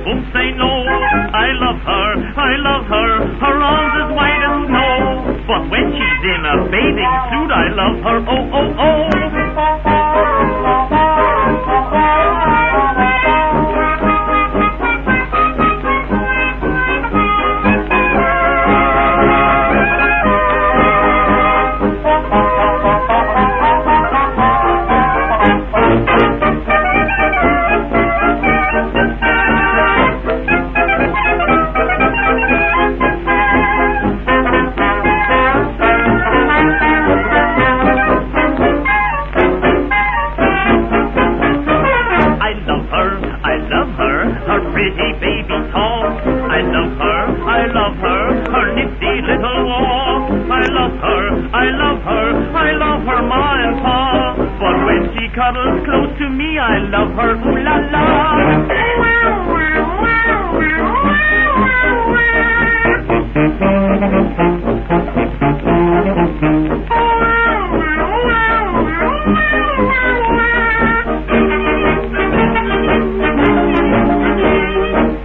won't say no. I love her, her arms as white as snow. But when she's in a bathing suit, I love her, oh, oh, oh. Pretty baby talk. I love her, her nifty little walk. I love her, ma and pa. But when she cuddles close to me, I love her, ooh la la.